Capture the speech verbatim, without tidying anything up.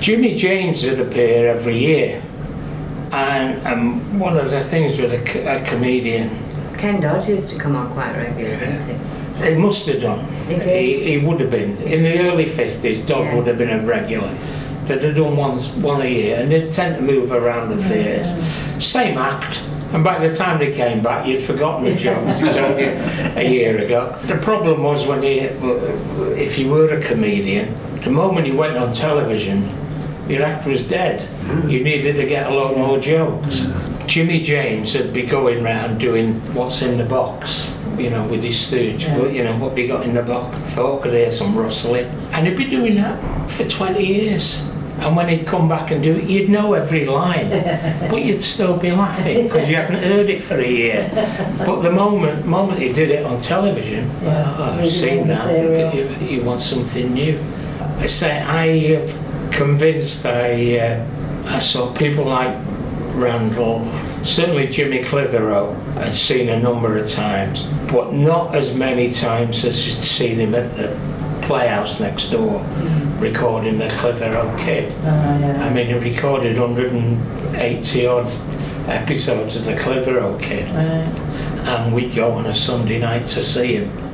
Jimmy James would appear every year, and um, one of the things with a, a comedian, Ken Dodge used to come on quite regularly, didn't he? he must have done. He did. He, he would have been. He In did. the early fifties, Dodd Yeah. would have been a regular. They'd have done one, one a year, and they'd tend to move around the theatres. Same act, and by the time they came back, you'd forgotten the jokes they told you a year ago. The problem was when you, if you were a comedian, the moment you went on television, your act was dead. You needed to get a lot more jokes. Jimmy James would be going round doing what's in the box, you know, with his stooge. Yeah. You know, what have you got in the box? Thought could hear some rustling. And he'd be doing that for twenty years. And when he'd come back and do it, you'd know every line, but you'd still be laughing because you hadn't heard it for a year. But the moment moment he did it on television, Yeah, well, I've really seen more that, material. you, you want something new. I say, I have convinced, I, uh, I saw people like Randall, certainly Jimmy Clitheroe, I'd seen a number of times, but not as many times as you'd seen him at the Playhouse next door, recording the Clitheroe Kid. Oh, yeah. I mean, he recorded one hundred eighty odd episodes of the Clitheroe Kid, Right. and we'd go on a Sunday night to see him.